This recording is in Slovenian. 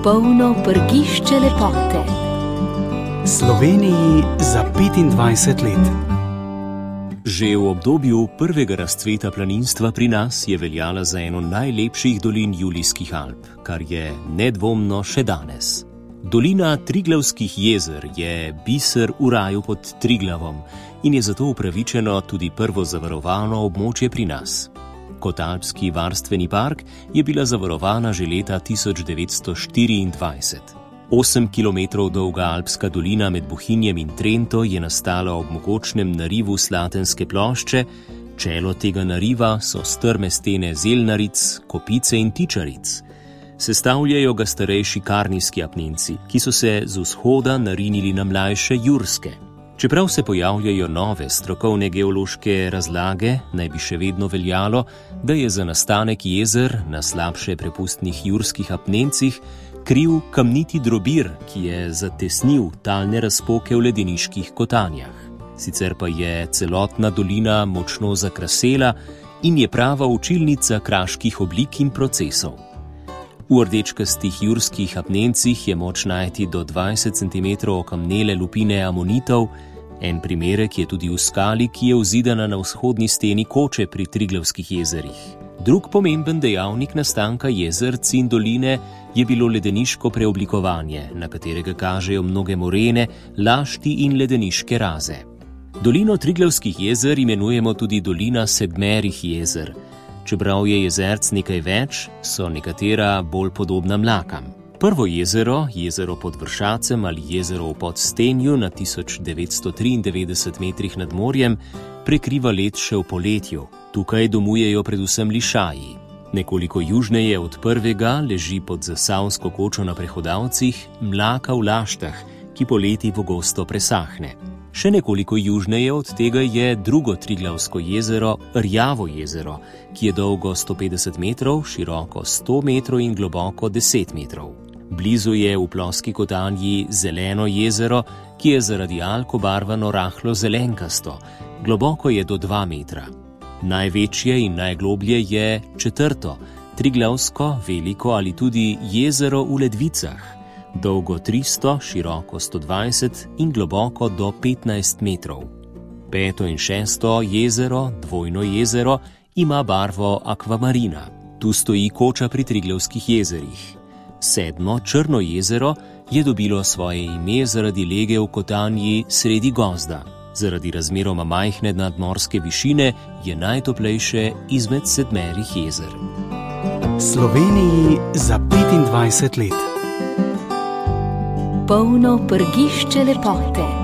Polno prgišče lepote. Sloveniji za 25 let. Že v obdobju prvega razcveta planinstva pri nas je veljala za eno najlepših dolin Julijskih Alp, kar je nedvomno še danes. Dolina Triglavskih jezer je biser v raju pod Triglavom in je zato upravičeno tudi prvo zavarovano območje pri nas. Kot alpski varstveni park je bila zavarovana že leta 1924. 8 km dolga alpska dolina med Bohinjem in Trento je nastala ob mogočnem narivu Slatenske plošče. Čelo tega nariva so strme stene zelnaric, kopice in tičaric. Sestavljajo ga starejši karnijski apnenci, ki so se z vzhoda narinili na mlajše jurske. Čeprav se pojavljajo nove strokovne geološke razlage, naj bi še vedno veljalo, da je za nastanek jezer na slabše prepustnih jurskih apnencih kriv kamniti drobir, ki je zatesnil talne razpoke v ledeniških kotanjah. Sicer pa je celotna dolina močno zakrasela in je prava učilnica kraških oblik in procesov. V rdečkastih jurskih apnencih je moč najti do 20 cm okamnele lupine amonitov. En primerek je tudi v skali, ki je vzidana na vzhodni steni Koče pri Triglavskih jezerih. Drug pomemben dejavnik nastanka jezerc in doline je bilo ledeniško preoblikovanje, na katerega kažejo mnoge morene, lašti in ledeniške raze. Dolino Triglavskih jezer imenujemo tudi dolina sedmerih jezer. Čeprav je jezerc nekaj več, so nekatera bolj podobna mlakam. Prvo jezero, jezero pod Vršacem ali jezero v Podstenju na 1993 metrih nad morjem, prekriva led še v poletju. Tukaj domujejo predvsem lišaji. Nekoliko južneje od prvega leži pod Zasavsko kočo na Prehodavcih Mlaka v Laštah, ki poleti pogosto presahne. Še nekoliko južneje od tega je drugo Triglavsko jezero, Rjavo jezero, ki je dolgo 150 metrov, široko 100 metrov in globoko 10 metrov. Blizu je v ploski kotanji Zeleno jezero, ki je zaradi alk obarvano rahlo zelenkasto, globoko je do 2 metra. Največje in najgloblje je četrto, Triglavsko, veliko ali tudi jezero v ledvicah, dolgo 300, široko 120 in globoko do 15 metrov. Peto in šesto jezero, Dvojno jezero, ima barvo akvamarina. Tu stoji Koča pri Triglavskih jezerih. Sedmo, Črno jezero, je dobilo svoje ime zaradi lege v kotanji sredi gozda. Zaradi razmeroma majhne nadmorske višine je najtoplejše izmed sedmerih jezer. Sloveniji za 25 let. Polno prgišče lepote.